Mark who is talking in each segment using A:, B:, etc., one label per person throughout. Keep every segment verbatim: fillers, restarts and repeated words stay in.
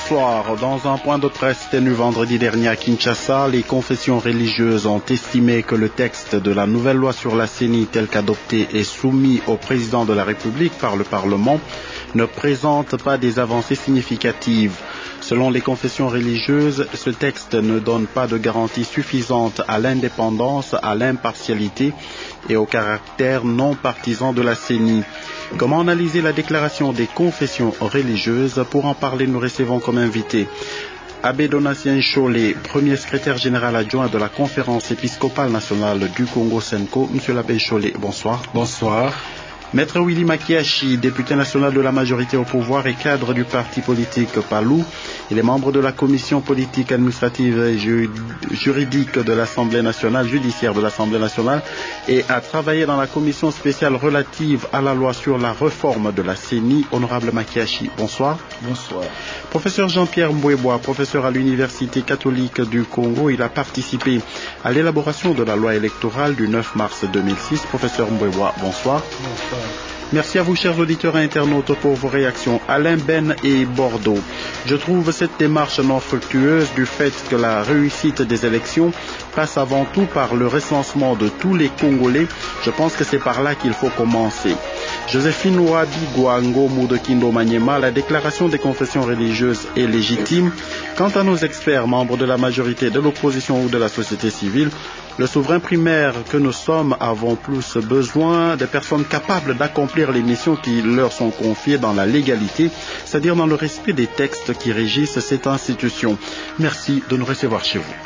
A: bonsoir. Dans un point de presse tenu vendredi dernier à Kinshasa, les confessions religieuses ont estimé que le texte de la nouvelle loi sur la C E N I tel qu'adopté et soumis au président de la République par le Parlement ne présente pas des avancées significatives. Selon les confessions religieuses, ce texte ne donne pas de garantie suffisante à l'indépendance, à l'impartialité et au caractère non partisan de la C E N I. Comment analyser la déclaration des confessions religieuses? Pour en parler, nous recevons comme invité Abbé Donatien Chollet, premier secrétaire général adjoint de la Conférence épiscopale nationale du Congo Senko. Monsieur l'abbé Chollet, bonsoir.
B: Bonsoir.
A: Maître Willy Makiachi, député national de la majorité au pouvoir et cadre du parti politique Palou. Il est membre de la commission politique, administrative et juridique de l'Assemblée nationale, judiciaire de l'Assemblée nationale, et a travaillé dans la commission spéciale relative à la loi sur la réforme de la C E N I. Honorable Makiachi, bonsoir.
B: Bonsoir.
A: Professeur Jean-Pierre Mbouébois, professeur à l'Université catholique du Congo, il a participé à l'élaboration de la loi électorale du neuf mars deux mille six. Professeur Mbouébois, bonsoir.
B: Bonsoir.
A: Merci à vous, chers auditeurs et internautes, pour vos réactions. Alain Ben et Bordeaux. Je trouve cette démarche non fructueuse du fait que la réussite des élections passe avant tout par le recensement de tous les Congolais. Je pense que c'est par là qu'il faut commencer. Joséphine Ouabi Gouango Moudekindo Maniema, la déclaration des confessions religieuses est légitime. Quant à nos experts, membres de la majorité, de l'opposition ou de la société civile, le souverain primaire que nous sommes avons plus besoin de personnes capables d'accomplir les missions qui leur sont confiées dans la légalité, c'est-à-dire dans le respect des textes qui régissent cette institution. Merci de nous recevoir chez vous.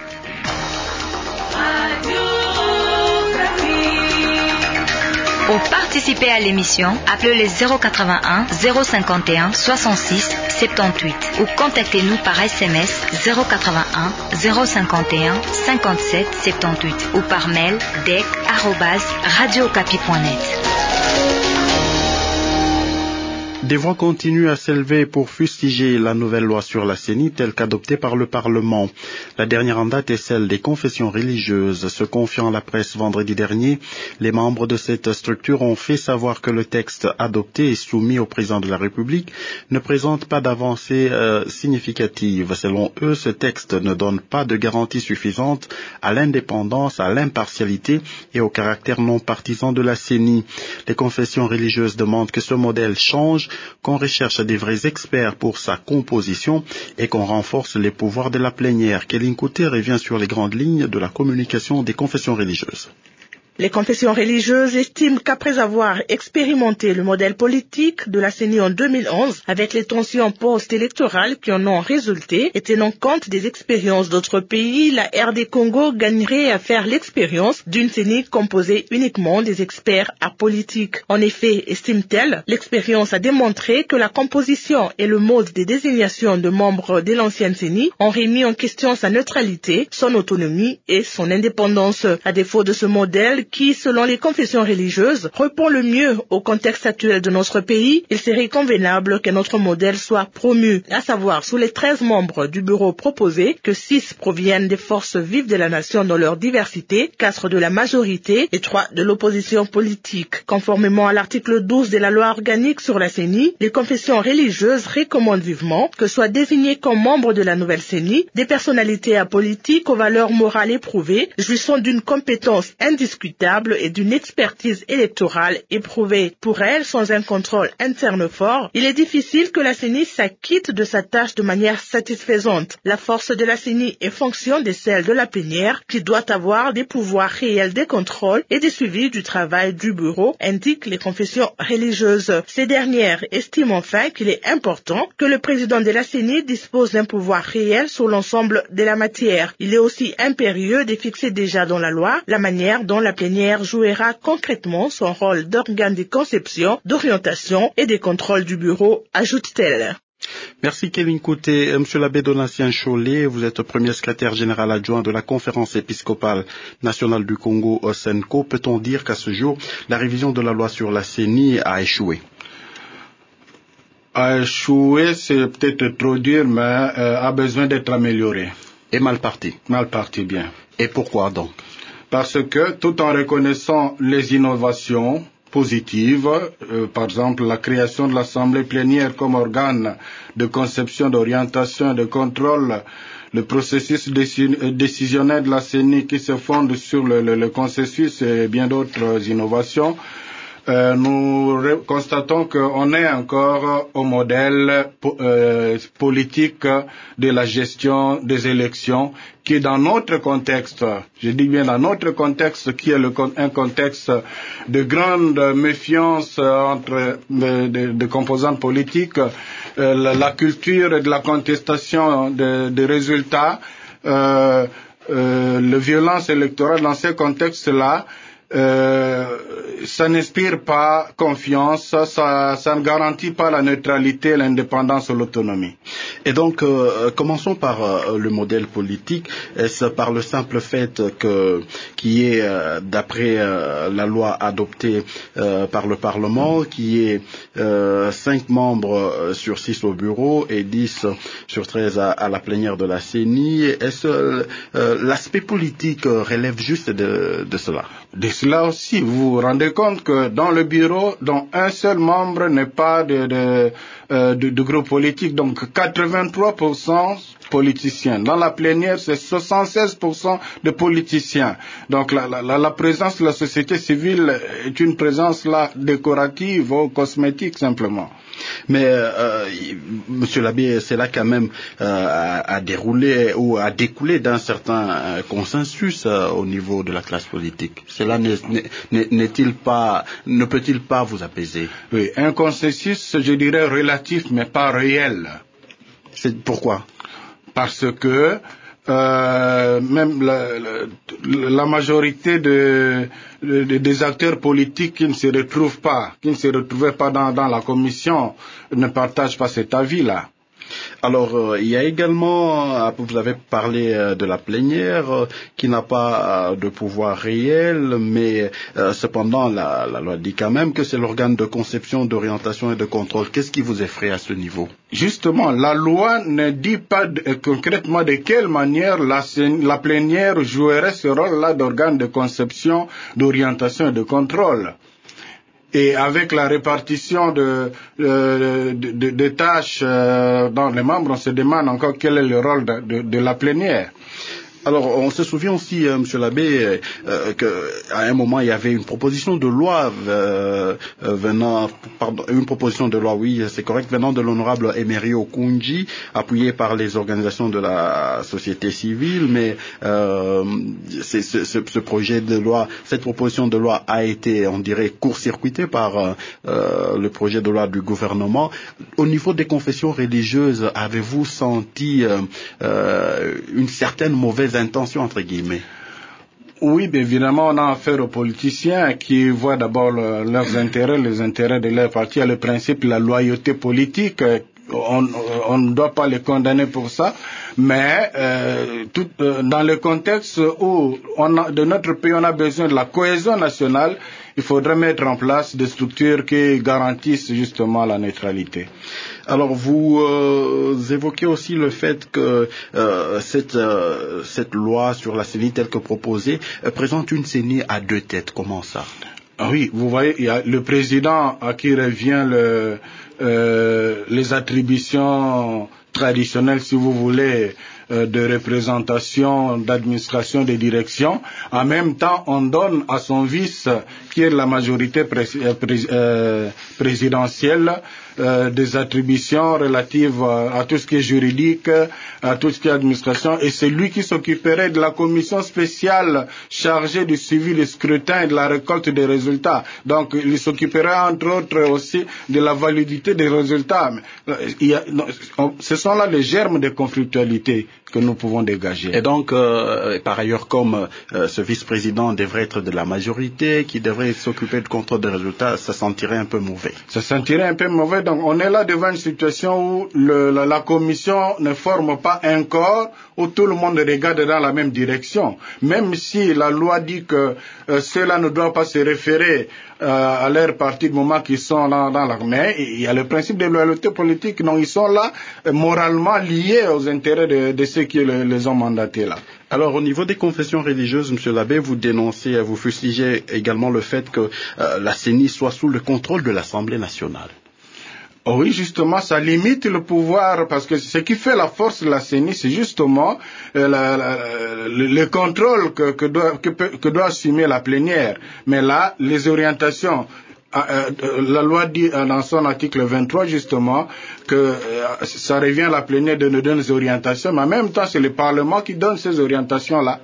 C: Pour participer à l'émission, appelez les zéro quatre-vingt-un zéro cinquante et un soixante-six soixante-dix-huit ou contactez-nous par S M S zéro quatre-vingt-un zéro cinquante et un cinquante-sept soixante-dix-huit ou par mail d e c arobase radio okapi point net.
A: Des voix continuent à s'élever pour fustiger la nouvelle loi sur la C E N I telle qu'adoptée par le Parlement. La dernière en date est celle des confessions religieuses. Se confiant à la presse vendredi dernier, les membres de cette structure ont fait savoir que le texte adopté et soumis au président de la République ne présente pas d'avancée euh, significative. Selon eux, ce texte ne donne pas de garantie suffisante à l'indépendance, à l'impartialité et au caractère non partisan de la C E N I. Les confessions religieuses demandent que ce modèle change, qu'on recherche des vrais experts pour sa composition et qu'on renforce les pouvoirs de la plénière. Kéline Couté revient sur les grandes lignes de la communication des confessions religieuses.
D: Les confessions religieuses estiment qu'après avoir expérimenté le modèle politique de la C E N I en deux mille onze, avec les tensions post-électorales qui en ont résulté, et tenant compte des expériences d'autres pays, la R D Congo gagnerait à faire l'expérience d'une C E N I composée uniquement des experts apolitiques. En effet, estime-t-elle, l'expérience a démontré que la composition et le mode de désignation de membres de l'ancienne C E N I ont remis en question sa neutralité, son autonomie et son indépendance. À défaut de ce modèle, qui, selon les confessions religieuses, répond le mieux au contexte actuel de notre pays, il serait convenable que notre modèle soit promu, à savoir sous les treize membres du bureau proposé, que six proviennent des forces vives de la nation dans leur diversité, quatre de la majorité et trois de l'opposition politique. Conformément à l'article douze de la loi organique sur la C E N I, les confessions religieuses recommandent vivement que soient désignés comme membres de la nouvelle C E N I des personnalités apolitiques aux valeurs morales éprouvées, jouissant d'une compétence indiscutable et d'une expertise électorale éprouvée. Pour elle, sans un contrôle interne fort, il est difficile que la C E N I s'acquitte de sa tâche de manière satisfaisante. La force de la C E N I est fonction de celle de la plénière, qui doit avoir des pouvoirs réels de contrôle et de suivi du travail du bureau, indiquent les confessions religieuses. Ces dernières estiment enfin qu'il est important que le président de la C E N I dispose d'un pouvoir réel sur l'ensemble de la matière. Il est aussi impérieux de fixer déjà dans la loi la manière dont la plénière jouera concrètement son rôle d'organe de conception, d'orientation et de contrôle du bureau, ajoute-t-elle.
A: Merci Kéline Couté. Monsieur l'abbé Donatien Chollet, vous êtes premier secrétaire général adjoint de la Conférence épiscopale nationale du Congo au Senko. Peut-on dire qu'à ce jour, la révision de la loi sur la C E N I a échoué?
B: A échoué, c'est peut-être trop dur, mais euh, a besoin d'être amélioré.
A: Et mal parti?
B: Mal parti, bien.
A: Et pourquoi donc?
B: Parce que tout en reconnaissant les innovations positives, euh, par exemple la création de l'Assemblée plénière comme organe de conception, d'orientation et de contrôle, le processus décisionnel de la C E N I qui se fonde sur le, le, le consensus et bien d'autres innovations. Euh, nous constatons qu'on est encore au modèle po euh, politique de la gestion des élections qui, dans notre contexte, je dis bien dans notre contexte, qui est le, un contexte de grande méfiance entre de, de, de composantes politiques, euh, la, la culture de la contestation des de résultats, euh, euh, la violence électorale dans ces contextes-là, Euh, ça n'inspire pas confiance, ça, ça ne garantit pas la neutralité, l'indépendance ou l'autonomie.
A: Et donc, euh, commençons par euh, le modèle politique. Est-ce par le simple fait que qui est, euh, d'après euh, la loi adoptée euh, par le Parlement, qui est euh, cinq membres sur six au bureau et dix sur treize à, à la plénière de la C E N I, est-ce euh, l'aspect politique relève juste de, de cela?
B: De cela aussi, vous vous rendez compte que dans le bureau, dont un seul membre n'est pas de, de, euh, de, de groupe politique, donc quatre-vingt-trois pour cent politiciens. Dans la plénière, c'est soixante-seize pour cent de politiciens. Donc la, la, la présence de la société civile est une présence là décorative ou cosmétique simplement.
A: Mais euh, Monsieur l'abbé, c'est là quand même euh, à, à dérouler ou à découler d'un certain euh, consensus euh, au niveau de la classe politique. Cela n'est-il pas, ne peut-il pas vous apaiser?
B: Oui, un consensus, je dirais relatif, mais pas réel.
A: C'est pourquoi?
B: Parce que euh, même la, la, la majorité de, de, des acteurs politiques qui ne se retrouvent pas, qui ne se retrouvaient pas dans, dans la commission, ne partagent pas cet avis-là.
A: Alors, euh, il y a également, euh, vous avez parlé euh, de la plénière, euh, qui n'a pas euh, de pouvoir réel, mais euh, cependant, la, la loi dit quand même que c'est l'organe de conception, d'orientation et de contrôle. Qu'est-ce qui vous effraie à ce niveau?
B: Justement, la loi ne dit pas de, euh, concrètement de quelle manière la, la plénière jouerait ce rôle-là d'organe de conception, d'orientation et de contrôle. Et avec la répartition de, de, de, de, de tâches euh, dans les membres, on se demande encore quel est le rôle de, de, de la plénière.
A: Alors, on se souvient aussi, euh, Monsieur l'abbé, euh, qu'à un moment, il y avait une proposition de loi euh, venant, pardon, une proposition de loi, oui, c'est correct, venant de l'honorable Emery Okunji, appuyée par les organisations de la société civile, mais euh, c'est, ce, ce, ce projet de loi, cette proposition de loi a été, on dirait, court-circuitée par euh, le projet de loi du gouvernement. Au niveau des confessions religieuses, avez-vous senti euh, euh, une certaine mauvaise intention, entre guillemets?
B: Oui, bien évidemment, on a affaire aux politiciens qui voient d'abord le, leurs intérêts, les intérêts de leur parti. Il y a le principe de la loyauté politique. On, on ne doit pas les condamner pour ça, mais euh, tout, euh, dans le contexte où on a, de notre pays, on a besoin de la cohésion nationale, il faudrait mettre en place des structures qui garantissent justement la neutralité.
A: Alors vous euh, évoquez aussi le fait que euh, cette, euh, cette loi sur la C E N I telle que proposée euh, présente une C E N I à deux têtes. Comment ça?
B: Ah oui, vous voyez, il y a le président à qui revient le, euh, les attributions traditionnelles, si vous voulez, euh, de représentation, d'administration, de direction. En même temps, on donne à son vice, qui est la majorité pré pré euh, présidentielle, Euh, des attributions relatives à, à tout ce qui est juridique, à tout ce qui est administration, et c'est lui qui s'occuperait de la commission spéciale chargée du suivi du scrutin et de la récolte des résultats. Donc il s'occuperait entre autres aussi de la validité des résultats. Il y a, on, ce sont là les germes de conflictualité que nous pouvons dégager.
A: Et donc, euh, par ailleurs, comme euh, ce vice-président devrait être de la majorité, qui devrait s'occuper du contrôle des résultats, ça sentirait un peu mauvais.
B: Ça sentirait un peu mauvais. Donc, on est là devant une situation où le, la, la commission ne forme pas un corps où tout le monde regarde dans la même direction. Même si la loi dit que euh, cela ne doit pas se référer euh, à leur parti du moment qu'ils sont là dans l'armée, il y a le principe de loyauté politique. Donc, ils sont là euh, moralement liés aux intérêts de, de ceux qui les, les ont mandatés là.
A: Alors, au niveau des confessions religieuses, Monsieur l'abbé, vous dénoncez, vous fustigez également le fait que euh, la C E N I soit sous le contrôle de l'Assemblée nationale.
B: Oui, justement, ça limite le pouvoir, parce que ce qui fait la force de la C E N I, c'est justement euh, la, la, le, le contrôle que, que, doit, que, que doit assumer la plénière. Mais là, les orientations, euh, la loi dit dans son article vingt-trois, justement, que euh, ça revient à la plénière de nous donner des orientations, mais en même temps, c'est le Parlement qui donne ces orientations-là.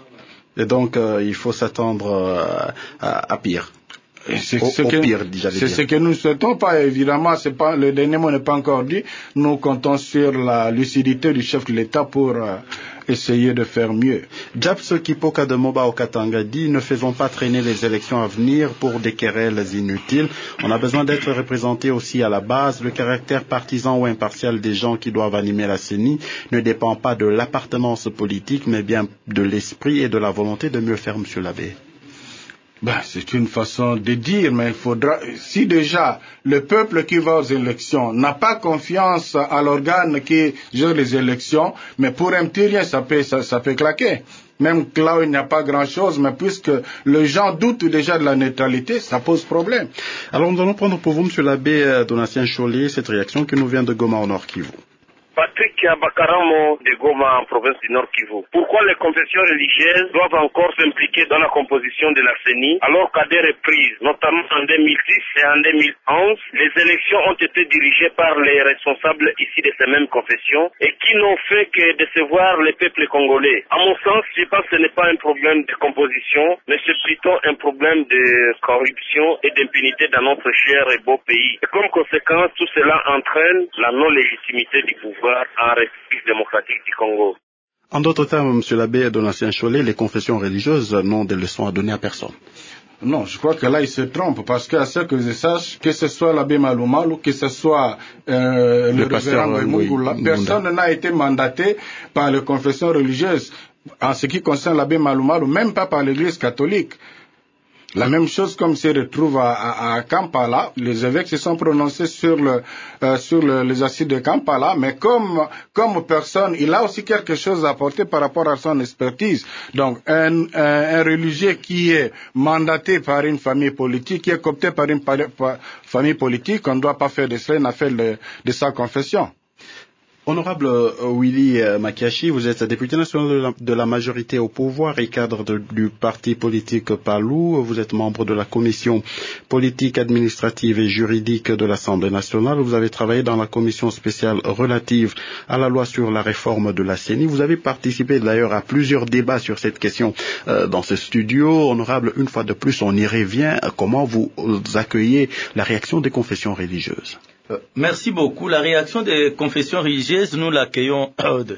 A: Et donc, euh, il faut s'attendre euh, à, à pire.
B: C'est
A: au,
B: ce,
A: au
B: que,
A: pire,
B: c'est ce que nous ne souhaitons pas, évidemment, c'est pas, le dernier mot n'est pas encore dit. Nous comptons sur la lucidité du chef de l'État pour euh, essayer de faire mieux.
A: Japs Kipoka de Moba au Katanga dit, ne faisons pas traîner les élections à venir pour des querelles inutiles. On a besoin d'être représenté aussi à la base. Le caractère partisan ou impartial des gens qui doivent animer la C E N I ne dépend pas de l'appartenance politique, mais bien de l'esprit et de la volonté de mieux faire, Monsieur l'abbé.
B: Ben, c'est une façon de dire, mais il faudra, si déjà le peuple qui va aux élections n'a pas confiance à l'organe qui gère les élections, mais pour un petit rien, ça peut, ça, ça peut claquer. Même que là où il n'y a pas grand-chose, mais puisque les gens doutent déjà de la neutralité, ça pose problème.
A: Alors nous allons prendre pour vous, Monsieur l'abbé Donatien Chollet, cette réaction qui nous vient de Goma au Nord Kivu.
E: Patrick Abakaramo de Goma en province du Nord Kivu. Pourquoi les confessions religieuses doivent encore s'impliquer dans la composition de la C E N I alors qu'à des reprises, notamment en deux mille six et en deux mille onze, les élections ont été dirigées par les responsables ici de ces mêmes confessions et qui n'ont fait que décevoir les peuples congolais. À mon sens, je pense que ce n'est pas un problème de composition, mais c'est plutôt un problème de corruption et d'impunité dans notre cher et beau pays. Et comme conséquence, tout cela entraîne la non-légitimité du pouvoir en République démocratique du Congo.
A: En d'autres termes, Monsieur l'abbé Donatien Chollet, les confessions religieuses n'ont des leçons à donner à personne.
B: Non, je crois que là, il se trompe, parce qu'à ce que je sache, que ce soit l'abbé Maloumal ou que ce soit euh, le, le révérend Mungula, personne n'a été mandaté par les confessions religieuses en ce qui concerne l'abbé Maloumal, ou même pas par l'Église catholique. La même chose comme se retrouve à, à, à Kampala, les évêques se sont prononcés sur, le, euh, sur le, les assises de Kampala, mais comme, comme personne, il a aussi quelque chose à apporter par rapport à son expertise. Donc, un, un, un religieux qui est mandaté par une famille politique, qui est coopté par une par, par, famille politique, on ne doit pas faire de cela une affaire de, de sa confession.
A: Honorable Willy Makiashi, vous êtes député national de la, de la majorité au pouvoir et cadre de, du parti politique Palou. Vous êtes membre de la commission politique, administrative et juridique de l'Assemblée nationale. Vous avez travaillé dans la commission spéciale relative à la loi sur la réforme de la C E N I. Vous avez participé d'ailleurs à plusieurs débats sur cette question euh, dans ce studio. Honorable, une fois de plus, on y revient. Comment vous accueillez la réaction des confessions religieuses?
F: Merci beaucoup. La réaction des confessions religieuses, nous l'accueillons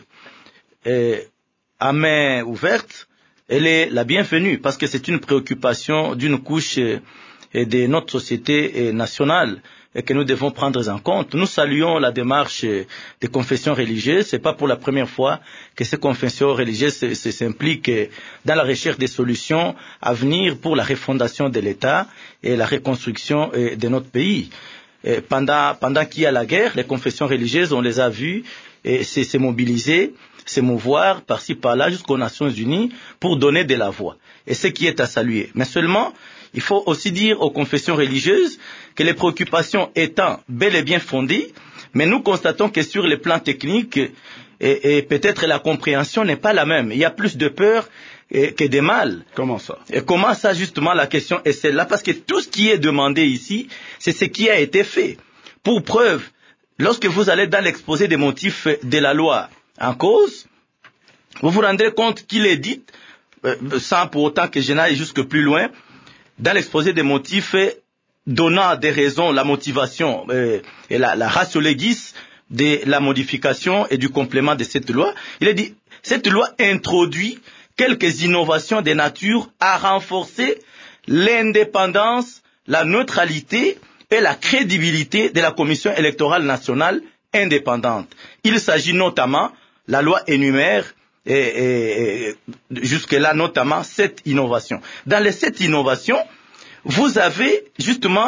F: euh, à main ouverte. Elle est la bienvenue parce que c'est une préoccupation d'une couche euh, de notre société euh, nationale et que nous devons prendre en compte. Nous saluons la démarche euh, des confessions religieuses. C'est pas pour la première fois que ces confessions religieuses s'impliquent dans la recherche des solutions à venir pour la refondation de l'État et la reconstruction euh, de notre pays. Et pendant pendant qu'il y a la guerre, les confessions religieuses, on les a vues et se mobiliser, se mouvoir par-ci par-là jusqu'aux Nations Unies pour donner de la voix. Et ce qui est à saluer. Mais seulement, il faut aussi dire aux confessions religieuses que les préoccupations étant bel et bien fondées, mais nous constatons que sur le plan technique, et, et peut-être la compréhension n'est pas la même. Il y a plus de peur et que des mal.
A: Comment ça?
F: Et comment ça, justement, la question est celle-là? Parce que tout ce qui est demandé ici, c'est ce qui a été fait. Pour preuve, lorsque vous allez dans l'exposé des motifs de la loi en cause, vous vous rendrez compte qu'il est dit, euh, sans pour autant que je n'aille jusque plus loin, dans l'exposé des motifs donnant des raisons, la motivation euh, et la, la ratio legis de la modification et du complément de cette loi, il est dit, cette loi introduit quelques innovations de nature à renforcer l'indépendance, la neutralité et la crédibilité de la Commission électorale nationale indépendante. Il s'agit notamment, la loi énumère et, et, et jusque-là notamment sept innovations. Dans les sept innovations, vous avez justement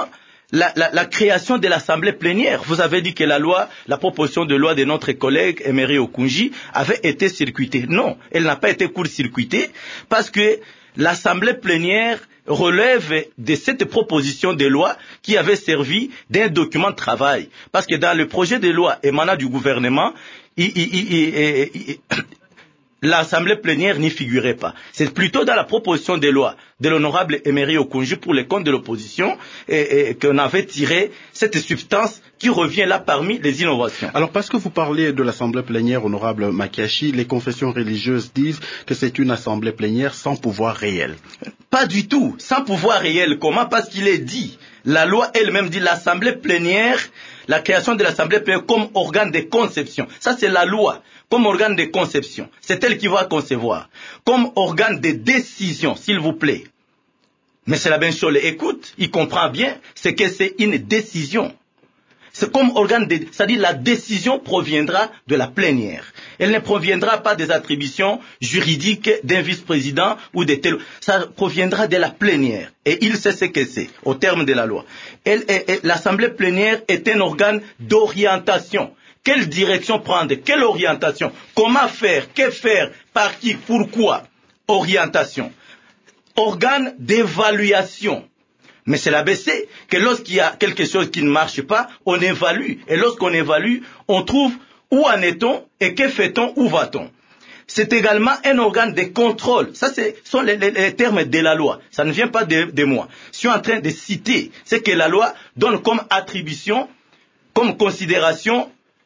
F: la, la, la création de l'Assemblée plénière. Vous avez dit que la loi, la proposition de loi de notre collègue Emery Okunji avait été circuitée. Non, elle n'a pas été court-circuitée parce que l'Assemblée plénière relève de cette proposition de loi qui avait servi d'un document de travail. Parce que dans le projet de loi émanant du gouvernement, il, il, il, il, il, l'Assemblée plénière n'y figurait pas. C'est plutôt dans la proposition de loi de l'honorable Emery Okunji pour les comptes de l'opposition et, et qu'on avait tiré cette substance qui revient là parmi les innovations.
A: Alors parce que vous parlez de l'Assemblée plénière, honorable Makiashi, les confessions religieuses disent que c'est une Assemblée plénière sans pouvoir réel.
F: Pas du tout, sans pouvoir réel. Comment? Parce qu'il est dit, la loi elle-même dit l'Assemblée plénière, la création de l'Assemblée plénière comme organe de conception. Ça c'est la loi. Comme organe de conception, c'est elle qui va concevoir. Comme organe de décision, s'il vous plaît. Mais c'est la même chose, écoute, il comprend bien, c'est que c'est une décision. C'est comme organe de, c'est-à-dire la décision proviendra de la plénière. Elle ne proviendra pas des attributions juridiques d'un vice-président ou de tel. Ça proviendra de la plénière. Et il sait ce que c'est, au terme de la loi. Elle, elle, elle, l'Assemblée plénière est un organe d'orientation. Quelle direction prendre? Quelle orientation? Comment faire? Que faire? Par qui? Pourquoi? Orientation. Organe d'évaluation. Mais c'est l'A B C que lorsqu'il y a quelque chose qui ne marche pas, on évalue. Et lorsqu'on évalue, on trouve où en est-on et que fait-on, où va-t-on. C'est également un organe de contrôle. Ça, ce sont les, les, les termes de la loi. Ça ne vient pas de, de moi. Je suis en train de citer ce que la loi donne comme attribution, comme considération,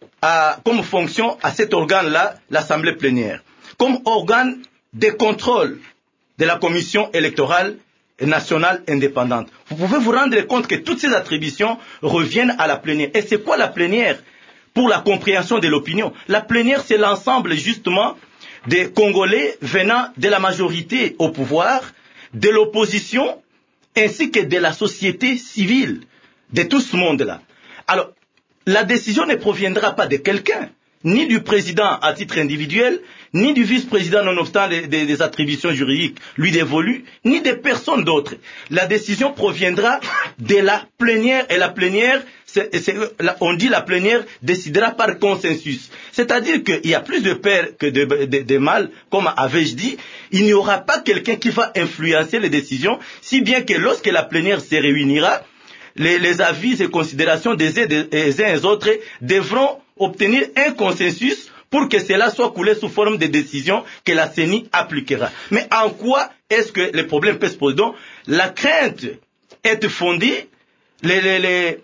F: à, comme fonction à cet organe-là, l'Assemblée plénière. Comme organe de contrôle de la Commission électorale nationale indépendante. Vous pouvez vous rendre compte que toutes ces attributions reviennent à la plénière. Et c'est quoi la plénière? Pour la compréhension de l'opinion. La plénière, c'est l'ensemble justement des Congolais venant de la majorité au pouvoir, de l'opposition, ainsi que de la société civile, de tout ce monde-là. Alors, la décision ne proviendra pas de quelqu'un, ni du président à titre individuel, ni du vice-président nonobstant des, des, des attributions juridiques lui dévolues, ni de personne d'autre. La décision proviendra de la plénière, et la plénière, c'est, c'est, on dit la plénière décidera par consensus. C'est-à-dire qu'il y a plus de peur que de, de, de mal, comme avais-je dit, il n'y aura pas quelqu'un qui va influencer les décisions, si bien que lorsque la plénière se réunira, les, les avis et considérations des uns et des autres devront obtenir un consensus pour que cela soit coulé sous forme de décision que la C E N I appliquera. Mais en quoi est-ce que le problème peut se poser? Donc, la crainte est fondée, les, les, les,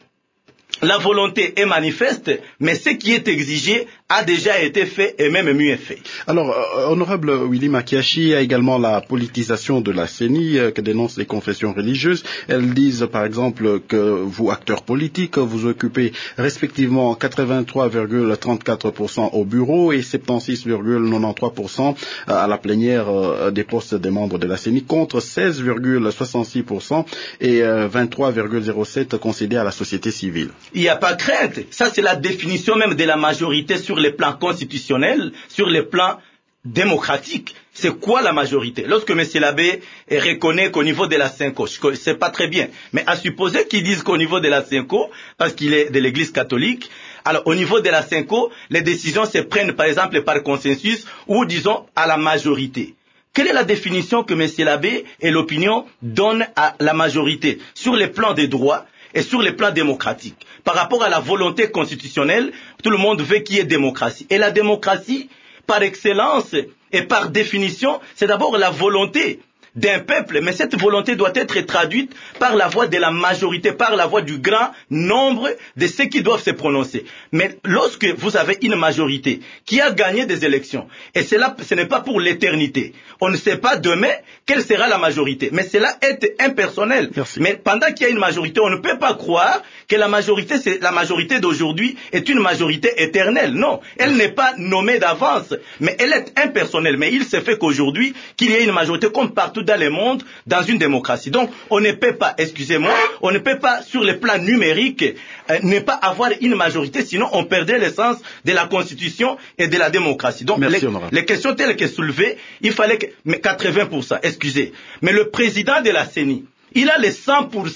F: la volonté est manifeste, mais ce qui est exigé a déjà été fait et même mieux fait.
A: Alors, euh, honorable Willy Makiashi, a également la politisation de la C E N I euh, que dénoncent les confessions religieuses. Elles disent, par exemple, que vous, acteurs politiques, vous occupez respectivement quatre-vingt-trois virgule trente-quatre pour cent au bureau et soixante-seize virgule quatre-vingt-treize pour cent à la plénière euh, des postes des membres de la C E N I, contre seize virgule soixante-six pour cent et euh, vingt-trois virgule zéro sept pour cent concédés à la société civile.
F: Il n'y a pas crainte. Ça, c'est la définition même de la majorité sur les plans constitutionnels, sur les plans démocratiques. C'est quoi la majorité? Lorsque M. Labbé reconnaît qu'au niveau de la Cinco, c'est pas très bien, mais à supposer qu'ils disent qu'au niveau de la Cinco, parce qu'il est de l'Église catholique, alors au niveau de la Cinco, les décisions se prennent par exemple par consensus ou disons à la majorité. Quelle est la définition que M. Labbé et l'opinion donnent à la majorité sur les plans des droits et sur les plans démocratiques? Par rapport à la volonté constitutionnelle, tout le monde veut qu'il y ait démocratie. Et la démocratie, par excellence et par définition, c'est d'abord la volonté d'un peuple, mais cette volonté doit être traduite par la voix de la majorité, par la voix du grand nombre de ceux qui doivent se prononcer. Mais lorsque vous avez une majorité qui a gagné des élections, et cela, ce n'est pas pour l'éternité, on ne sait pas demain quelle sera la majorité, mais cela est impersonnel.
A: Merci.
F: Mais pendant qu'il y a une majorité, on ne peut pas croire que la majorité, c'est la majorité d'aujourd'hui est une majorité éternelle. Non, elle n'est pas nommée d'avance, mais elle est impersonnelle. Mais il se fait qu'aujourd'hui, qu'il y ait une majorité comme partout dans le monde, dans une démocratie. Donc, on ne peut pas, excusez-moi, on ne peut pas, sur le plan numérique, euh, ne pas avoir une majorité, sinon on perdrait l'essence de la Constitution et de la démocratie. Donc,
A: Merci,
F: les, les questions telles que soulevées, il fallait que, mais quatre-vingts pour cent, excusez, mais le président de la C E N I, il a les cent pour cent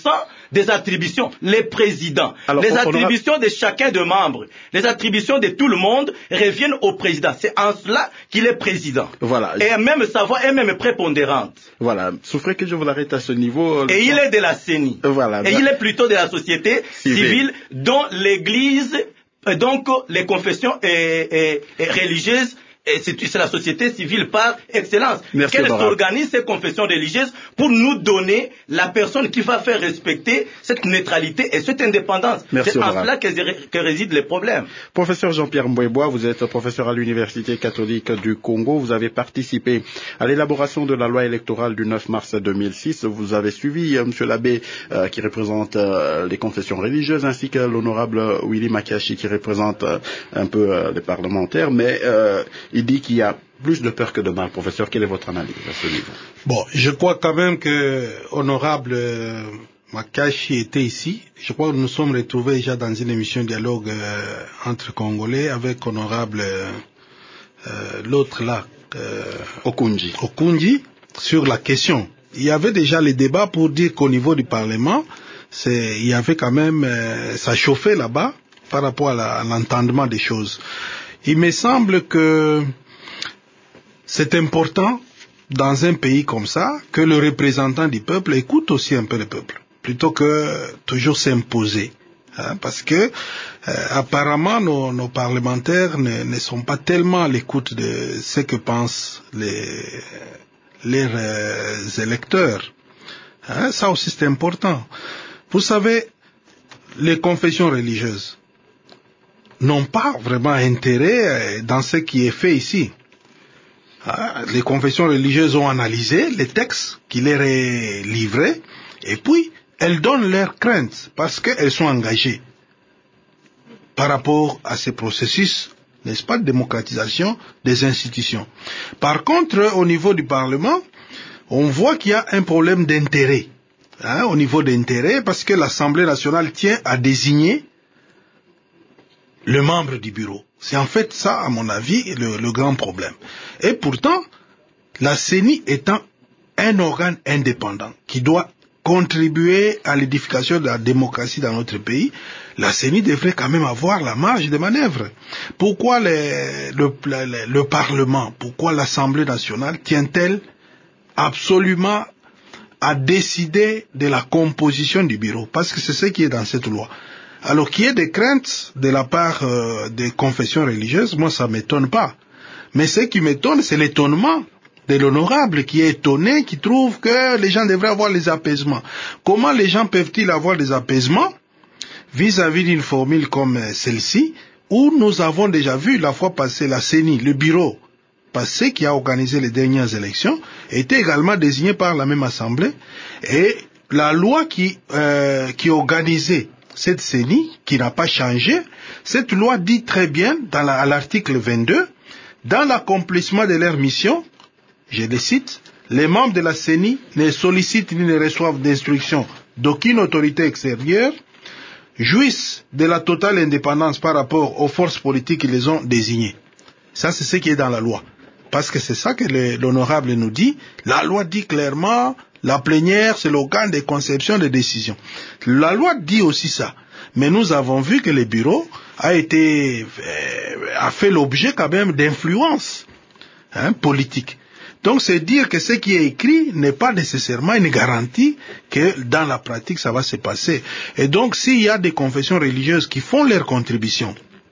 F: des attributions. Les présidents, Alors, les attributions aura... de chacun des membres, les attributions de tout le monde reviennent au président. C'est en cela qu'il est président.
A: Voilà.
F: Et même sa voix est même prépondérante.
A: Voilà. Souffrez que je vous l'arrête à ce niveau.
F: Et il est de la C E N I.
A: Voilà.
F: Et il est plutôt de la société civile, civile dont l'Église, donc les confessions et, et, et religieuses, et c'est la société civile par excellence.
A: Merci,
F: Qu'elle s'organise, ces confessions religieuses, pour nous donner la personne qui va faire respecter cette neutralité et cette indépendance. C'est en cela que, que résident les problèmes.
A: Professeur Jean-Pierre Mbouébois, vous êtes professeur à l'Université catholique du Congo. Vous avez participé à l'élaboration de la loi électorale du neuf mars deux mille six. Vous avez suivi euh, Monsieur l'abbé euh, qui représente euh, les confessions religieuses, ainsi que l'honorable Willy Makashi qui représente euh, un peu euh, les parlementaires. Mais euh, il dit qu'il y a plus de peur que de mal. Professeur, quelle est votre analyse à ce niveau?
G: Bon, je crois quand même que honorable euh, Makashi était ici. Je crois que nous sommes retrouvés déjà dans une émission de dialogue euh, entre Congolais avec honorable euh, euh, l'autre là, euh,
A: Okunji.
G: Okunji, sur la question. Il y avait déjà les débats pour dire qu'au niveau du Parlement, c'est, il y avait quand même, euh, ça chauffait là-bas par rapport à l'entendement des choses. Il me semble que c'est important dans un pays comme ça que le représentant du peuple écoute aussi un peu le peuple, plutôt que toujours s'imposer. Hein, parce que euh, apparemment nos, nos parlementaires ne, ne sont pas tellement à l'écoute de ce que pensent les, les euh, électeurs. Hein, ça aussi c'est important. Vous savez, les confessions religieuses n'ont pas vraiment intérêt dans ce qui est fait ici. Les confessions religieuses ont analysé les textes qui leur est livrés et puis elles donnent leurs craintes parce qu'elles sont engagées par rapport à ce processus, n'est-ce pas, de démocratisation des institutions. Par contre, au niveau du Parlement, on voit qu'il y a un problème d'intérêt. Hein, au niveau d'intérêt, parce que l'Assemblée nationale tient à désigner le membre du bureau. C'est en fait ça, à mon avis, le, le grand problème. Et pourtant, la C E N I étant un organe indépendant qui doit contribuer à l'édification de la démocratie dans notre pays, la C E N I devrait quand même avoir la marge de manœuvre. Pourquoi les, le, le, le Parlement, pourquoi l'Assemblée nationale tient-elle absolument à décider de la composition du bureau? Parce que c'est ce qui est dans cette loi. Alors qu'il y ait des craintes de la part euh, des confessions religieuses, moi ça m'étonne pas. Mais ce qui m'étonne, c'est l'étonnement de l'honorable qui est étonné, qui trouve que les gens devraient avoir les apaisements. Comment les gens peuvent-ils avoir des apaisements vis-à-vis d'une formule comme celle-ci, où nous avons déjà vu la fois passée la C E N I, le bureau passé qui a organisé les dernières élections, était également désigné par la même assemblée, et la loi qui, euh, qui organisait cette C E N I, qui n'a pas changé, cette loi dit très bien, dans la, à l'article vingt-deux, dans l'accomplissement de leur mission, je le cite, les membres de la C E N I ne sollicitent ni ne reçoivent d'instructions d'aucune autorité extérieure, jouissent de la totale indépendance par rapport aux forces politiques qui les ont désignées. Ça, c'est ce qui est dans la loi. Parce que c'est ça que l'honorable nous dit. La loi dit clairement, la plénière, c'est l'organe de conception des décisions. La loi dit aussi ça. Mais nous avons vu que le bureau a été, euh, a fait l'objet quand même d'influence hein, politique. Donc c'est dire que ce qui est écrit n'est pas nécessairement une garantie que dans la pratique ça va se passer. Et donc s'il y a des confessions religieuses qui font leur contribution,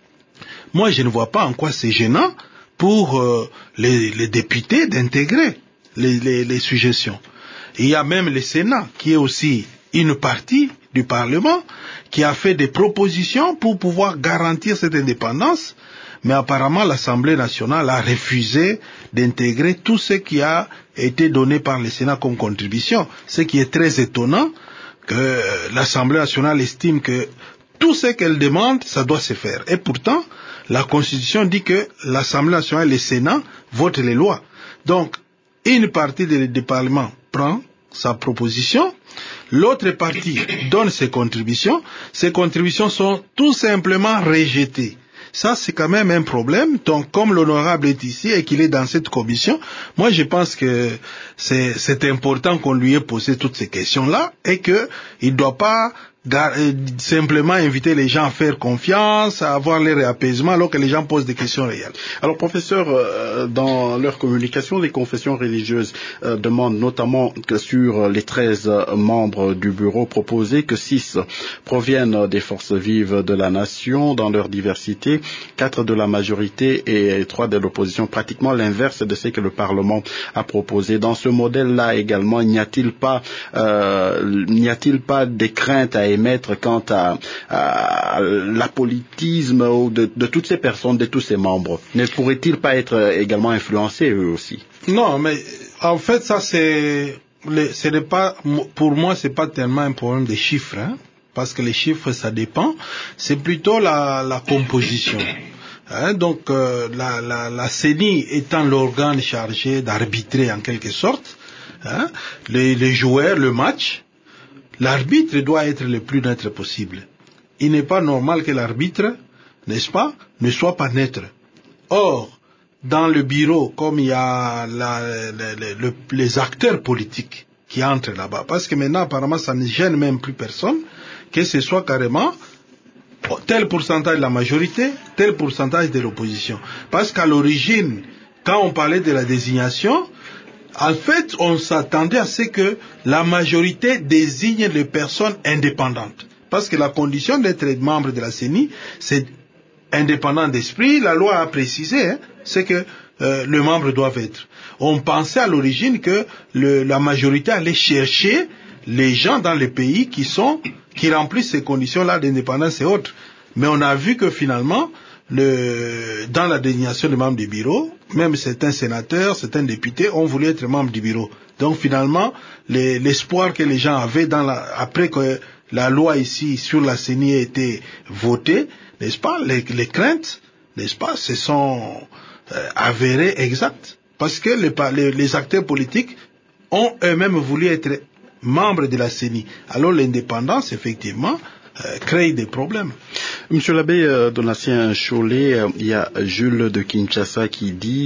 G: moi je ne vois pas en quoi c'est gênant pour euh, les, les députés d'intégrer les, les, les suggestions. Il y a même le Sénat qui est aussi une partie du Parlement qui a fait des propositions pour pouvoir garantir cette indépendance, mais apparemment l'Assemblée nationale a refusé d'intégrer tout ce qui a été donné par le Sénat comme contribution, ce qui est très étonnant que l'Assemblée nationale estime que tout ce qu'elle demande, ça doit se faire. Et pourtant, la Constitution dit que l'Assemblée nationale et le Sénat votent les lois. Donc, une partie du Parlement prend sa proposition, l'autre partie donne ses contributions, ces contributions sont tout simplement rejetées. Ça, c'est quand même un problème. Donc, comme l'honorable est ici et qu'il est dans cette commission, moi, je pense que c'est, c'est important qu'on lui ait posé toutes ces questions-là et que il doit pas simplement inviter les gens à faire confiance, à avoir les réapaisements alors que les gens posent des questions réelles.
A: Alors, professeur, euh, dans leur communication, les confessions religieuses euh, demandent notamment que sur les treize membres du bureau proposés, que six proviennent des forces vives de la nation dans leur diversité, quatre de la majorité et trois de l'opposition, pratiquement l'inverse de ce que le Parlement a proposé. Dans ce modèle-là également, n'y a-t-il pas, euh, n'y a-t-il pas des craintes à émettre quant à, à l'apolitisme de, de toutes ces personnes, de tous ces membres? Ne pourraient-ils pas être également influencés eux aussi?
G: Non, mais en fait, ça c'est, ce n'est pas, pour moi, c'est pas tellement un problème de chiffres, hein, parce que les chiffres, ça dépend. C'est plutôt la, la composition. Hein, donc, euh, la, la, la C E N I étant l'organe chargé d'arbitrer en quelque sorte, hein, les, les joueurs, le match. L'arbitre doit être le plus neutre possible. Il n'est pas normal que l'arbitre, n'est-ce pas, ne soit pas neutre. Or, dans le bureau, comme il y a la, le, le, les acteurs politiques qui entrent là-bas, parce que maintenant, apparemment, ça ne gêne même plus personne, que ce soit carrément tel pourcentage de la majorité, tel pourcentage de l'opposition. Parce qu'à l'origine, quand on parlait de la désignation, en fait, on s'attendait à ce que la majorité désigne les personnes indépendantes. Parce que la condition d'être membre de la C E N I, c'est indépendant d'esprit. La loi a précisé, hein, c'est que euh, le membre doit être. On pensait à l'origine que le, la majorité allait chercher les gens dans les pays qui sont, qui remplissent ces conditions-là d'indépendance et autres. Mais on a vu que finalement, Le, dans la désignation des membres du bureau, même certains sénateurs, certains députés ont voulu être membres du bureau. Donc finalement, les, l'espoir que les gens avaient dans la, après que la loi ici sur la C E N I a été votée, n'est-ce pas, les, les craintes, n'est-ce pas, se sont euh, avérées exactes. Parce que les, les, les acteurs politiques ont eux-mêmes voulu être membres de la C E N I. Alors l'indépendance, effectivement, euh, crée des problèmes.
A: Monsieur l'abbé euh, Donatien Cholet, euh, il y a Jules de Kinshasa qui dit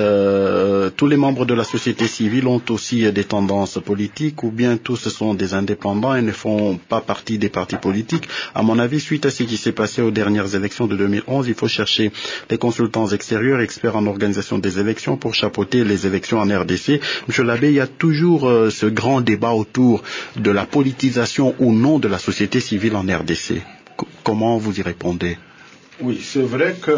A: euh, tous les membres de la société civile ont aussi des tendances politiques ou bien tous sont des indépendants et ne font pas partie des partis politiques. À mon avis, suite à ce qui s'est passé aux dernières élections de deux mille onze, il faut chercher des consultants extérieurs, experts en organisation des élections pour chapeauter les élections en R D C. Monsieur l'abbé, il y a toujours euh, ce grand débat autour de la politisation ou non de la société civile en R D C. Comment vous y répondez?
B: Oui, c'est vrai que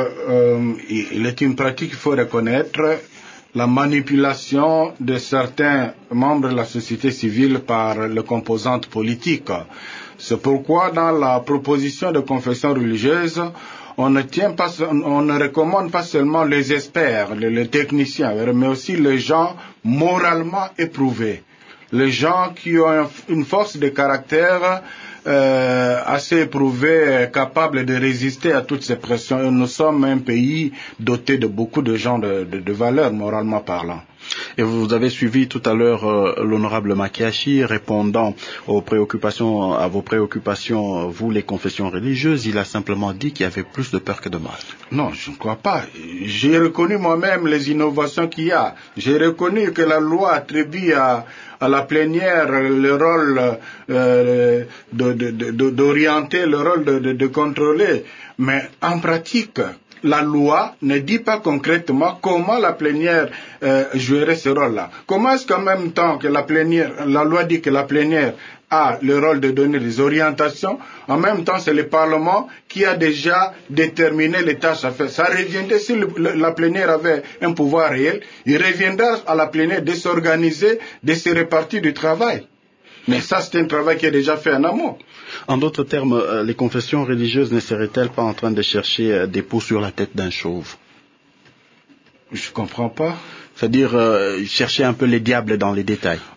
B: euh, il est une pratique, il faut reconnaître, la manipulation de certains membres de la société civile par les composantes politiques. C'est pourquoi dans la proposition de confession religieuse, on ne tient pas, on ne recommande pas seulement les experts, les, les techniciens, mais aussi les gens moralement éprouvés, les gens qui ont une force de caractère Euh, assez éprouvé, capable de résister à toutes ces pressions. Et nous sommes un pays doté de beaucoup de gens de, de, de valeur, moralement parlant.
A: Et vous avez suivi tout à l'heure euh, l'honorable Makiachi répondant aux préoccupations, à vos préoccupations, vous les confessions religieuses. Il a simplement dit qu'il y avait plus de peur que de mal.
B: Non, je ne crois pas. J'ai reconnu moi-même les innovations qu'il y a. J'ai reconnu que la loi attribue à à la plénière le rôle euh, de, de, de, d'orienter, le rôle de, de, de contrôler. Mais en pratique, la loi ne dit pas concrètement comment la plénière euh, jouerait ce rôle-là. Comment est-ce qu'en même temps que la plénière, la loi dit que la plénière a le rôle de donner des orientations, en même temps c'est le Parlement qui a déjà déterminé les tâches à faire. Ça reviendrait, si le, le, la plénière avait un pouvoir réel, il reviendra à la plénière de s'organiser, de se répartir du travail. Mais ça, c'est un travail qui est déjà fait en amont.
A: En d'autres termes, euh, les confessions religieuses ne seraient-elles pas en train de chercher euh, des poux sur la tête d'un chauve?
B: Je comprends pas.
A: C'est-à-dire euh, chercher un peu les diables dans les détails.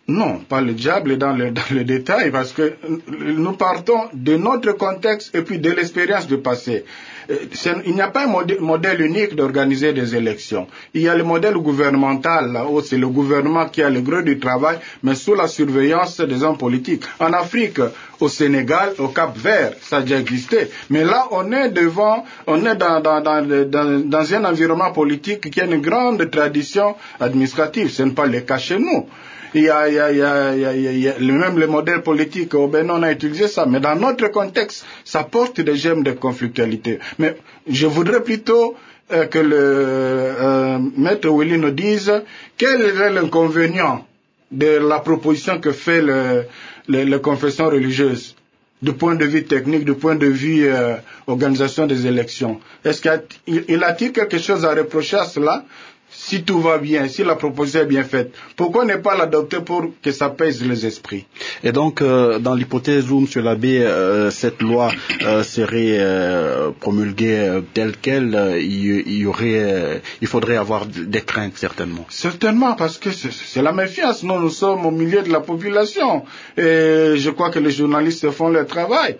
B: Non, pas le diable dans le, dans le détail, parce que nous partons de notre contexte et puis de l'expérience du passé. Il n'y a pas un modèle, modèle unique d'organiser des élections. Il y a le modèle gouvernemental, là où c'est le gouvernement qui a le gros du travail, mais sous la surveillance des hommes politiques. En Afrique, au Sénégal, au Cap-Vert, ça a déjà existé. Mais là, on est devant, on est dans, dans, dans, dans, dans un environnement politique qui a une grande tradition administrative. Ce n'est pas le cas chez nous. Il y a, il y a, il y a, il y a, il y a même le modèle politique au Bénin, on a utilisé ça, mais dans notre contexte, ça porte des gemmes de conflictualité. Mais je voudrais plutôt euh, que le euh, maître Willy nous dise quel est l'inconvénient de la proposition que fait le, le, les confessions religieuses, du point de vue technique, du point de vue euh, organisation des élections. Est-ce qu'il il a-t-il quelque chose à reprocher à cela? Si tout va bien, si la proposition est bien faite, pourquoi ne pas l'adopter pour que ça pèse les esprits?
A: Et donc, euh, dans l'hypothèse où, Monsieur l'abbé, euh, cette loi euh, serait euh, promulguée euh, telle qu'elle, euh, il, il y aurait, euh, il faudrait avoir des craintes certainement.
B: Certainement, parce que c'est la méfiance. Nous, nous sommes au milieu de la population, et je crois que les journalistes font leur travail,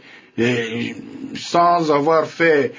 B: et sans avoir fait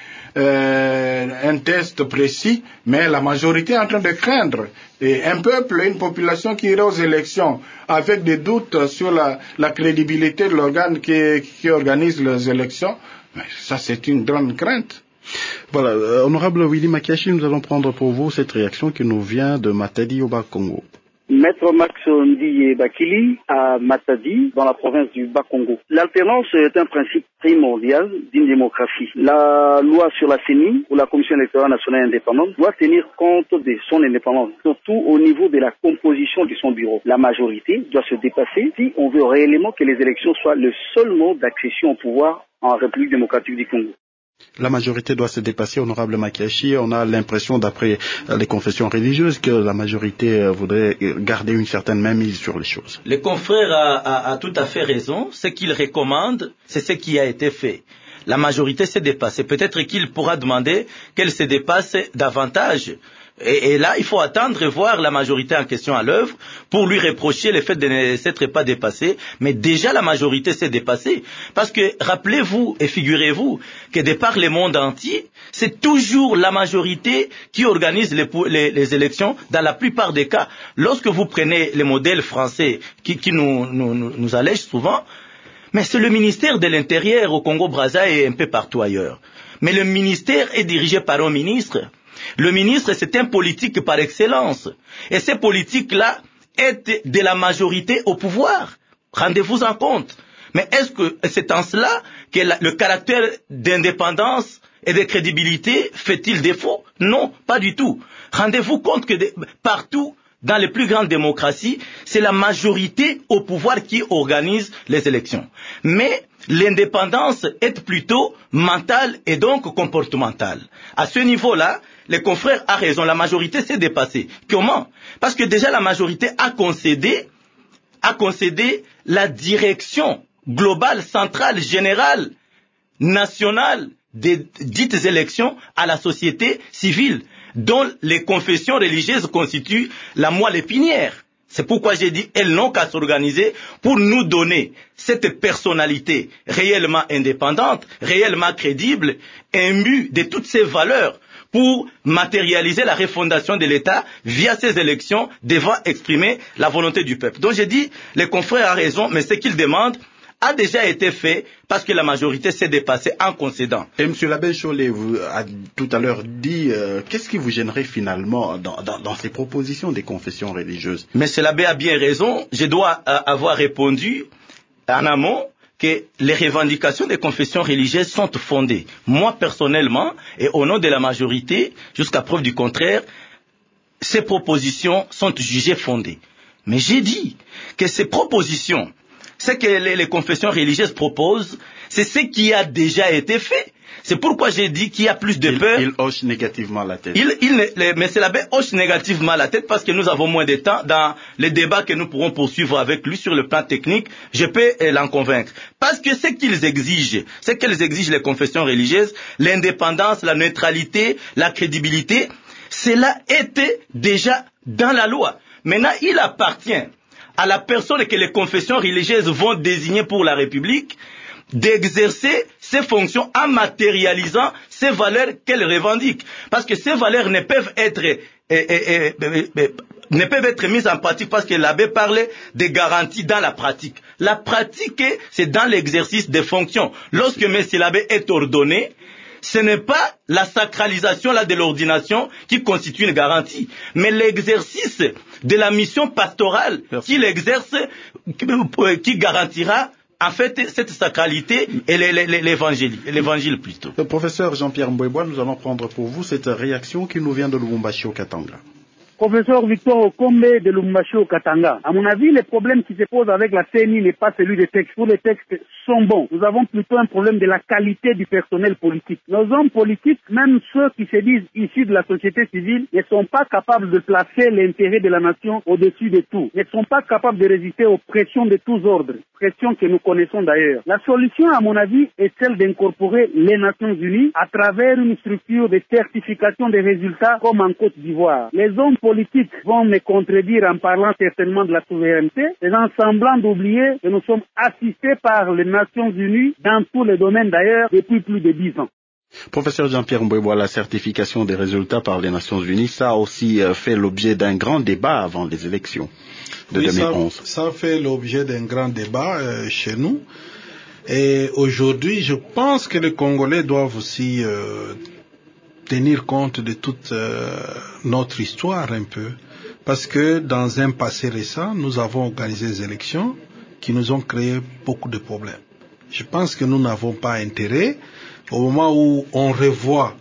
B: Euh, un test précis, mais la majorité est en train de craindre. Et un peuple, une population qui irait aux élections avec des doutes sur la, la crédibilité de l'organe qui, qui organise les élections, ça c'est une grande crainte.
A: Voilà, euh, honorable Willy Makiashi, nous allons prendre pour vous cette réaction qui nous vient de Matadi au Bas-Congo.
H: Maître Max Ndiye Bakili à Matadi, dans la province du Bas-Congo. L'alternance est un principe primordial d'une démocratie. La loi sur la C E N I, ou la Commission électorale nationale indépendante, doit tenir compte de son indépendance, surtout au niveau de la composition de son bureau. La majorité doit se dépasser si on veut réellement que les élections soient le seul mode d'accession au pouvoir en République démocratique du Congo.
A: La majorité doit se dépasser, honorable Makiashi. On a l'impression, d'après les confessions religieuses, que la majorité voudrait garder une certaine mainmise sur les choses.
F: Le confrère a, a, a tout à fait raison. Ce qu'il recommande, c'est ce qui a été fait. La majorité s'est dépassée. Peut-être qu'il pourra demander qu'elle se dépasse davantage. Et, et là, il faut attendre et voir la majorité en question à l'œuvre pour lui reprocher le fait de ne s'être pas dépassé. Mais déjà, la majorité s'est dépassée. Parce que, rappelez-vous et figurez-vous que de par le monde entier, c'est toujours la majorité qui organise les, les, les élections dans la plupart des cas. Lorsque vous prenez le modèle français qui, qui nous, nous, nous allège souvent, mais c'est le ministère de l'Intérieur au Congo-Brazza et un peu partout ailleurs. Mais le ministère est dirigé par un ministre. Le ministre, c'est un politique par excellence. Et ces politiques-là est de la majorité au pouvoir. Rendez-vous en compte. Mais est-ce que c'est en cela que la, le caractère d'indépendance et de crédibilité fait-il défaut? Non, pas du tout. Rendez-vous compte que de, partout, dans les plus grandes démocraties, c'est la majorité au pouvoir qui organise les élections. Mais l'indépendance est plutôt mentale et donc comportementale. À ce niveau-là, les confrères a raison, la majorité s'est dépassée. Comment? Parce que déjà la majorité a concédé, a concédé la direction globale, centrale, générale, nationale des dites élections à la société civile, dont les confessions religieuses constituent la moelle épinière. C'est pourquoi j'ai dit, elles n'ont qu'à s'organiser pour nous donner cette personnalité réellement indépendante, réellement crédible, imbue de toutes ces valeurs, pour matérialiser la refondation de l'État via ces élections devant exprimer la volonté du peuple. Donc j'ai dit, les confrères ont raison, mais ce qu'ils demandent a déjà été fait parce que la majorité s'est dépassée en concédant.
A: Et M. l'abbé Chollet vous a tout à l'heure dit, euh, qu'est-ce qui vous gênerait finalement dans, dans, dans ces propositions des confessions religieuses?
F: M. l'abbé a bien raison, je dois euh, avoir répondu en amont que les revendications des confessions religieuses sont fondées. Moi, personnellement, et au nom de la majorité, jusqu'à preuve du contraire, ces propositions sont jugées fondées. Mais j'ai dit que ces propositions, ce que les, les confessions religieuses proposent, c'est ce qui a déjà été fait. C'est pourquoi j'ai dit qu'il y a plus de
A: il,
F: peur.
A: Il hoche négativement la tête.
F: Il, il, les, mais c'est l'abbé hoche négativement la tête parce que nous avons moins de temps. Dans les débats que nous pourrons poursuivre avec lui sur le plan technique, je peux eh, l'en convaincre. Parce que ce qu'ils exigent, ce qu'elles exigent les confessions religieuses, l'indépendance, la neutralité, la crédibilité, cela était déjà dans la loi. Maintenant, il appartient à la personne que les confessions religieuses vont désigner pour la République d'exercer ses fonctions en matérialisant ces valeurs qu'elles revendiquent. Parce que ces valeurs ne peuvent être, eh, eh, eh, eh, eh, ne peuvent être mises en pratique parce que l'abbé parlait de garanties dans la pratique. La pratique, c'est dans l'exercice des fonctions. Lorsque M. l'abbé est ordonné, ce n'est pas la sacralisation là, de l'ordination qui constitue une garantie, mais l'exercice de la mission pastorale qu'il exerce, qui garantira en fait cette sacralité et l'évangile, l'évangile plutôt.
A: Le professeur Jean-Pierre Mbouébois, nous allons prendre pour vous cette réaction qui nous vient de Lubumbashi au Katanga.
H: Professeur Victor Okombe de Lubumbashi au Katanga. À mon avis, le problème qui se pose avec la C E N I n'est pas celui des textes. Tous les textes sont bons. Nous avons plutôt un problème de la qualité du personnel politique. Nos hommes politiques, même ceux qui se disent issus de la société civile, ne sont pas capables de placer l'intérêt de la nation au-dessus de tout. Ne sont pas capables de résister aux pressions de tous ordres. Pressions que nous connaissons d'ailleurs. La solution, à mon avis, est celle d'incorporer les Nations Unies à travers une structure de certification des résultats comme en Côte d'Ivoire. Les hommes politiques vont me contredire en parlant certainement de la souveraineté, faisant semblant d'oublier que nous sommes assistés par les Nations Unies dans tous les domaines d'ailleurs depuis plus de dix ans.
A: Professeur Jean-Pierre Mbouébois, la certification des résultats par les Nations Unies, ça a aussi fait l'objet d'un grand débat avant les élections de
G: oui,
A: deux mille onze.
G: Ça, ça fait l'objet d'un grand débat euh, chez nous. Et aujourd'hui, je pense que les Congolais doivent aussi euh, tenir compte de toute euh, notre histoire un peu. Parce que dans un passé récent, nous avons organisé des élections qui nous ont créé beaucoup de problèmes. Je pense que nous n'avons pas intérêt, au moment où on revoit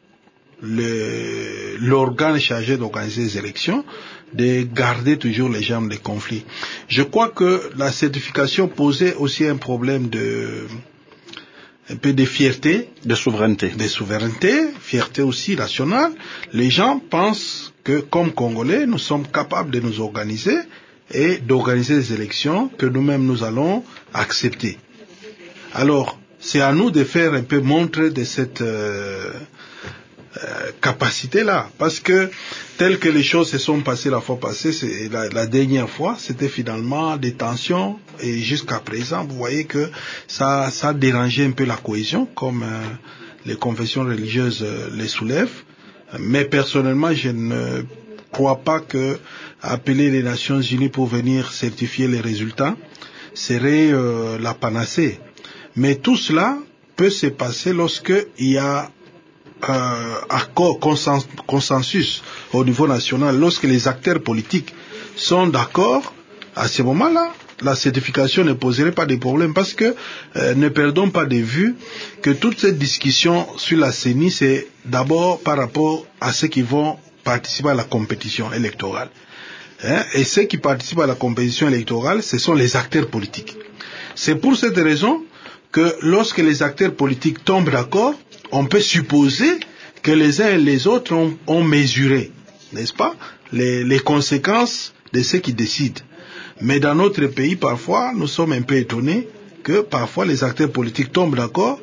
G: le, l'organe chargé d'organiser les élections, de garder toujours les germes des conflits. Je crois que la certification posait aussi un problème de un peu de fierté,
A: de souveraineté,
G: de souveraineté, fierté aussi nationale. Les gens pensent que comme Congolais, nous sommes capables de nous organiser et d'organiser des élections que nous-mêmes nous allons accepter. Alors, c'est à nous de faire un peu montre de cette euh, euh, capacité-là, parce que tel que les choses se sont passées la fois passée, c'est la, la dernière fois, c'était finalement des tensions, et jusqu'à présent, vous voyez que ça, ça a dérangé un peu la cohésion, comme euh, les confessions religieuses euh, les soulèvent. Mais personnellement, je ne crois pas que appeler les Nations Unies pour venir certifier les résultats serait euh, la panacée. Mais tout cela peut se passer lorsqu'il y a euh, accord, consensus au niveau national, lorsque les acteurs politiques sont d'accord. À ce moment-là, la certification ne poserait pas de problème, parce que euh, ne perdons pas de vue que toute cette discussion sur la C E N I, c'est d'abord par rapport à ceux qui vont participer à la compétition électorale. Hein, et ceux qui participent à la compétition électorale, ce sont les acteurs politiques. C'est pour cette raison que lorsque les acteurs politiques tombent d'accord, on peut supposer que les uns et les autres ont, ont mesuré, n'est-ce pas, les, les conséquences de ceux qui décident. Mais dans notre pays, parfois, nous sommes un peu étonnés que parfois les acteurs politiques tombent d'accord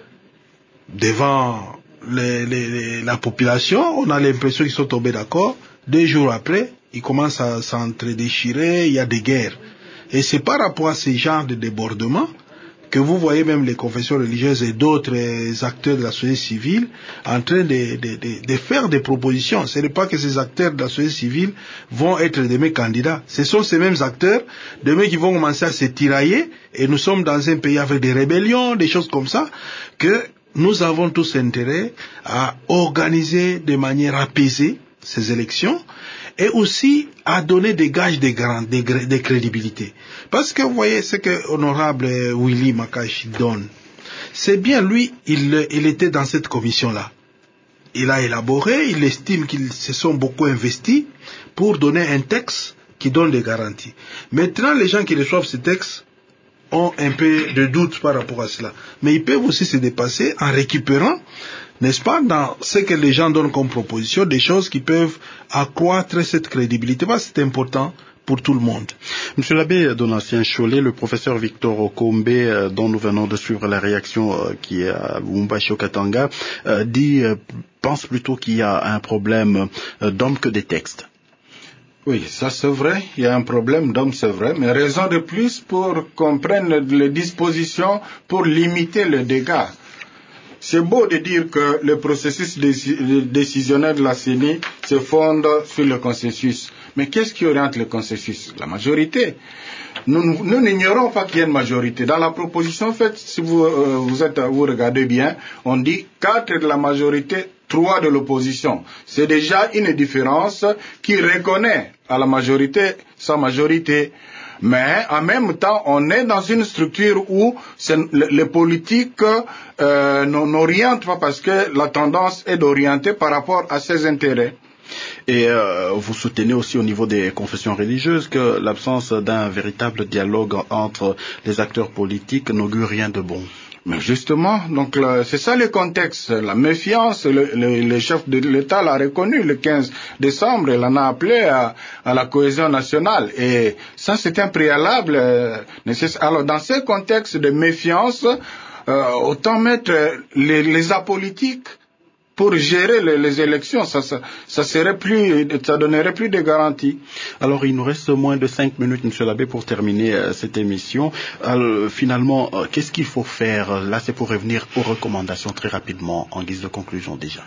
G: devant les, les, les, la population. On a l'impression qu'ils sont tombés d'accord. Deux jours après, ils commencent à s'entre-déchirer, il y a des guerres. Et c'est par rapport à ce genre de débordement que vous voyez même les confessions religieuses et d'autres acteurs de la société civile en train de, de, de, de faire des propositions. Ce n'est pas que ces acteurs de la société civile vont être demain candidats. Ce sont ces mêmes acteurs demain qui vont commencer à se tirailler, et nous sommes dans un pays avec des rébellions, des choses comme ça, que nous avons tous intérêt à organiser de manière apaisée ces élections, et aussi à donner des gages de, grand, de, de crédibilité. Parce que vous voyez ce que honorable Willy Makashi donne. C'est bien, lui, il, il était dans cette commission-là. Il a élaboré, il estime qu'ils se sont beaucoup investis pour donner un texte qui donne des garanties. Maintenant, les gens qui reçoivent ce texte ont un peu de doute par rapport à cela. Mais ils peuvent aussi se dépasser en récupérant, n'est-ce pas, dans ce que les gens donnent comme proposition, des choses qui peuvent accroître cette crédibilité. Parce que c'est important pour tout le monde.
A: Monsieur l'abbé Donatien Cholet, le professeur Victor Okombe, euh, dont nous venons de suivre la réaction euh, qui est à Lubumbashi au Katanga, euh, dit, euh, pense plutôt qu'il y a un problème euh, d'hommes que des textes.
B: Oui, ça c'est vrai, il y a un problème d'hommes, c'est vrai, mais raison de plus pour qu'on prenne les dispositions pour limiter le dégât. C'est beau de dire que le processus décisionnel de la C E N I se fonde sur le consensus. Mais qu'est-ce qui oriente le consensus? La majorité. Nous, nous n'ignorons pas qu'il y a une majorité. Dans la proposition faite, si vous, euh, vous, êtes, vous regardez bien, on dit quatre de la majorité, trois de l'opposition. C'est déjà une différence qui reconnaît à la majorité sa majorité. Mais en même temps, on est dans une structure où les politiques euh, n'orientent pas parce que la tendance est d'orienter par rapport à ses intérêts.
A: Et euh, vous soutenez aussi au niveau des confessions religieuses que l'absence d'un véritable dialogue entre les acteurs politiques n'augure rien de bon.
B: Mais justement, donc c'est ça le contexte, la méfiance. Le, le, le chef de l'État l'a reconnu le quinze décembre, il en a appelé à, à la cohésion nationale. Et ça, c'est un préalable euh, nécessaire. Alors, dans ce contexte de méfiance, euh, autant mettre les, les apolitiques pour gérer les, les élections, ça, ça, ça serait plus, ça donnerait plus de garanties.
A: Alors, il nous reste moins de cinq minutes, Monsieur l'abbé, pour terminer euh, cette émission. Alors, finalement, euh, qu'est-ce qu'il faut faire? Là, c'est pour revenir aux recommandations très rapidement, en guise de conclusion déjà.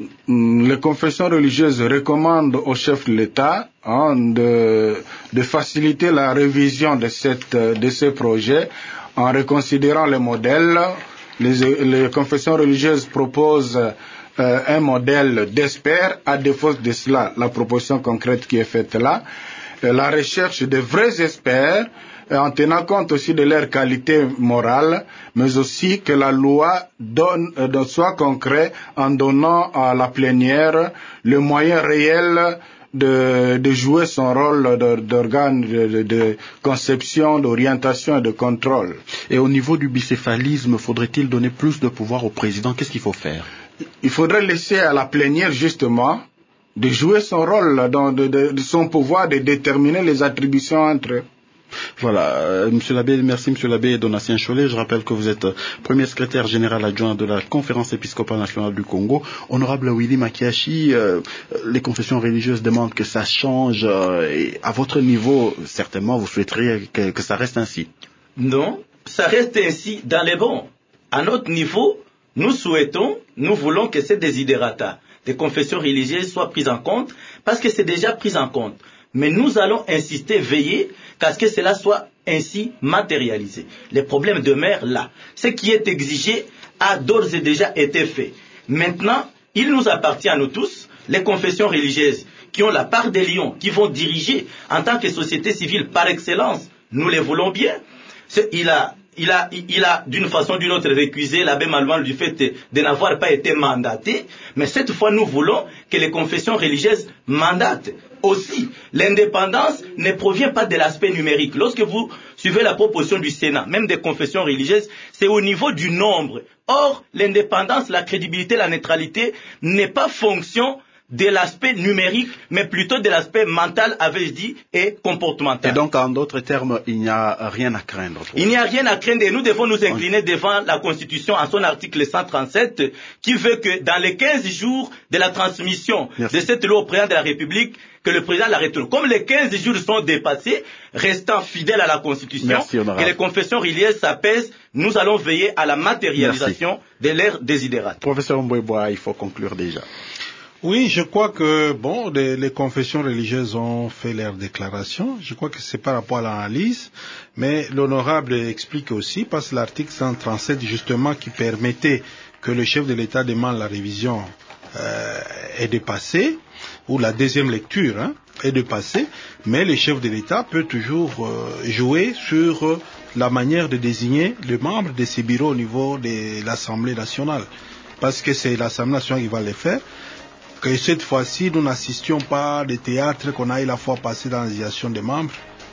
B: Les confessions religieuses recommandent au chef de l'État hein, de, de faciliter la révision de, cette, de ces projets en reconsidérant les modèles. Les, les confessions religieuses proposent Euh, un modèle d'experts. À défaut de cela, la proposition concrète qui est faite là, euh, la recherche de vrais experts, euh, en tenant compte aussi de leur qualité morale, mais aussi que la loi donne, euh, soit concrète en donnant à la plénière le moyen réel de, de jouer son rôle d'organe de, de, de conception, d'orientation et de contrôle.
A: Et au niveau du bicéphalisme, faudrait-il donner plus de pouvoir au président? Qu'est-ce qu'il faut faire?
B: Il faudrait laisser à la plénière, justement, de jouer son rôle, dans, de, de, de son pouvoir de déterminer les attributions entre eux.
A: Voilà, euh, Monsieur l'abbé, merci Monsieur l'abbé Donatien Cholet. Je rappelle que vous êtes premier secrétaire général adjoint de la Conférence épiscopale nationale du Congo. Honorable Willy Makiashi, euh, les confessions religieuses demandent que ça change. Euh, et à votre niveau, certainement, vous souhaiteriez que, que ça reste ainsi.
F: Non, ça reste ainsi dans les bons. À notre niveau, nous souhaitons, nous voulons que ces desiderata des confessions religieuses soient prises en compte, parce que c'est déjà pris en compte. Mais nous allons insister, veiller, à ce que cela soit ainsi matérialisé. Les problèmes demeurent là. Ce qui est exigé a d'ores et déjà été fait. Maintenant, il nous appartient à nous tous, les confessions religieuses, qui ont la part des lions, qui vont diriger en tant que société civile par excellence. Nous les voulons bien. Il a... Il a, il a d'une façon ou d'une autre récusé l'abbé Malouane du fait de n'avoir pas été mandaté, mais cette fois nous voulons que les confessions religieuses mandatent. Aussi, l'indépendance ne provient pas de l'aspect numérique. Lorsque vous suivez la proposition du Sénat, même des confessions religieuses, c'est au niveau du nombre. Or, l'indépendance, la crédibilité, la neutralité n'est pas fonction de l'aspect numérique, mais plutôt de l'aspect mental, avais-je dit, et comportemental.
A: Et donc, en d'autres termes, il n'y a rien à craindre.
F: Il n'y a rien à craindre et nous devons nous incliner devant la Constitution en son article cent trente-sept qui veut que dans les quinze jours de la transmission Merci. de cette loi au président de la République, que le président la retourne. Comme les quinze jours sont dépassés, restant fidèles à la Constitution, Merci, et les confessions religieuses s'apaisent, nous allons veiller à la matérialisation Merci. de leurs désidérata.
A: Professeur Mbouébois, il faut conclure déjà.
G: Oui, je crois que, bon, les, les confessions religieuses ont fait leur déclaration. Je crois que c'est par rapport à l'analyse. Mais l'honorable explique aussi, parce que l'article cent trente-sept, justement, qui permettait que le chef de l'État demande la révision euh, est dépassé, ou la deuxième lecture hein, est dépassée, mais le chef de l'État peut toujours euh, jouer sur euh, la manière de désigner le membre de ces bureaux au niveau de l'Assemblée nationale. Parce que c'est l'Assemblée nationale qui va le faire. Que cette fois-ci, nous n'assistions pas au théâtre qu'on a eu la fois passée dans la désignation des membres.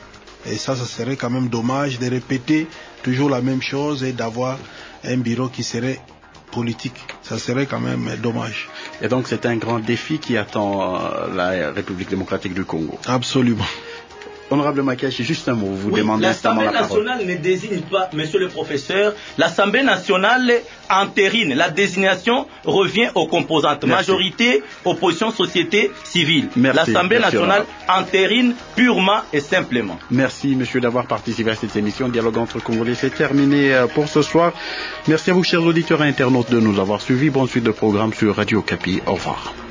G: Et ça, ça serait quand même dommage de répéter toujours la même chose et d'avoir un bureau qui serait politique. Ça serait quand même dommage.
A: Et donc, c'est un grand défi qui attend la République démocratique du Congo.
G: Absolument.
A: Honorable Makachi, juste un mot, vous
F: oui,
A: demandez instamment la parole.
F: L'Assemblée nationale ne désigne pas, monsieur le professeur, l'Assemblée nationale entérine. La désignation revient aux composantes. Merci. Majorité, opposition, société civile. L'Assemblée nationale entérine purement et simplement.
A: Merci, monsieur, d'avoir participé à cette émission. Dialogue entre Congolais, c'est terminé pour ce soir. Merci à vous, chers auditeurs et internautes, de nous avoir suivis. Bonne suite de programme sur Radio Okapi. Au revoir.